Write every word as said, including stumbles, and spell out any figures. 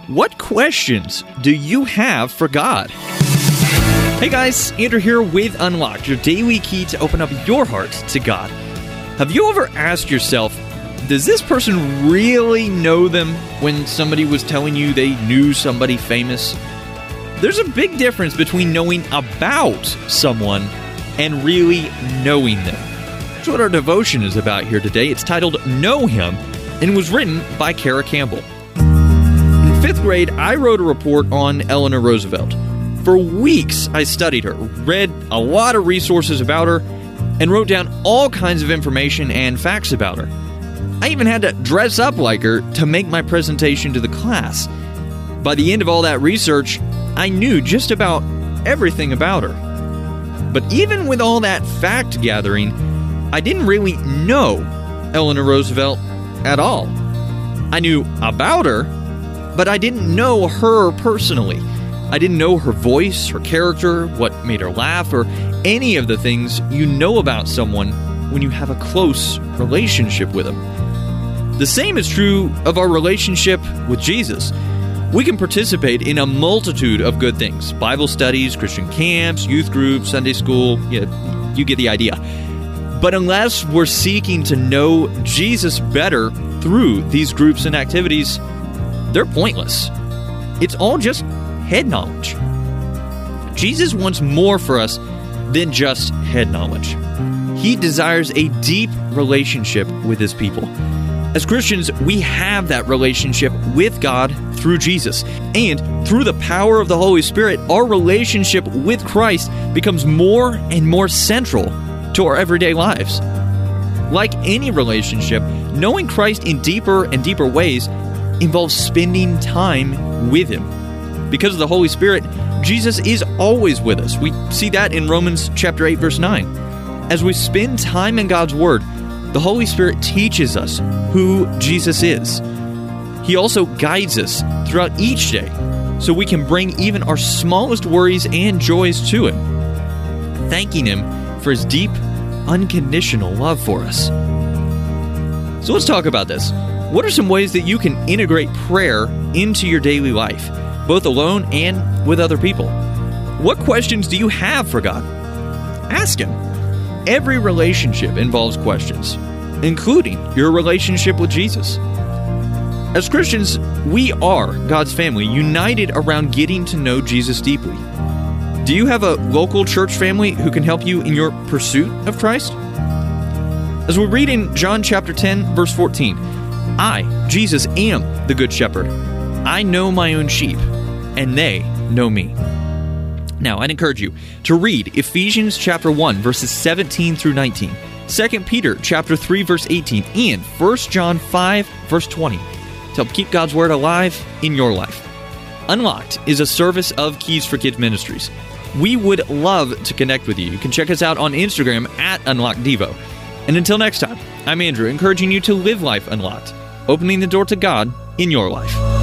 What questions do you have for God? Hey guys, Andrew here with Unlocked, your daily key to open up your heart to God. Have you ever asked yourself, does this person really know them when somebody was telling you they knew somebody famous? There's a big difference between knowing about someone and really knowing them. That's what our devotion is about here today. It's titled Know Him and was written by Kara Campbell. In fifth grade, I wrote a report on Eleanor Roosevelt. For weeks, I studied her, read a lot of resources about her, and wrote down all kinds of information and facts about her. I even had to dress up like her to make my presentation to the class. By the end of all that research, I knew just about everything about her. But even with all that fact gathering, I didn't really know Eleanor Roosevelt at all. I knew about her, but I didn't know her personally. I didn't know her voice, her character, what made her laugh, or any of the things you know about someone when you have a close relationship with them. The same is true of our relationship with Jesus. We can participate in a multitude of good things: Bible studies, Christian camps, youth groups, Sunday school. Yeah, you get the idea. But unless we're seeking to know Jesus better through these groups and activities, they're pointless. It's all just head knowledge. Jesus wants more for us than just head knowledge. He desires a deep relationship with His people. As Christians, we have that relationship with God through Jesus. And through the power of the Holy Spirit, our relationship with Christ becomes more and more central to our everyday lives. Like any relationship, knowing Christ in deeper and deeper ways involves spending time with Him. Because of the Holy Spirit, Jesus is always with us. We see that in Romans chapter eight, verse nine. As we spend time in God's Word, the Holy Spirit teaches us who Jesus is. He also guides us throughout each day so we can bring even our smallest worries and joys to Him, thanking Him for His deep, unconditional love for us. So let's talk about this. What are some ways that you can integrate prayer into your daily life, both alone and with other people? What questions do you have for God? Ask Him. Every relationship involves questions, including your relationship with Jesus. As Christians, we are God's family, united around getting to know Jesus deeply. Do you have a local church family who can help you in your pursuit of Christ? As we read in John chapter ten, verse fourteen, I, Jesus, am the good shepherd. I know my own sheep, and they know me. Now, I'd encourage you to read Ephesians chapter one, verses seventeen through nineteen, Second Peter chapter three, verse eighteen, and First John five, verse twenty, to help keep God's Word alive in your life. Unlocked is a service of Keys for Kids Ministries. We would love to connect with you. You can check us out on Instagram at UnlockedDevo. And until next time, I'm Andrew, encouraging you to live life unlocked, opening the door to God in your life.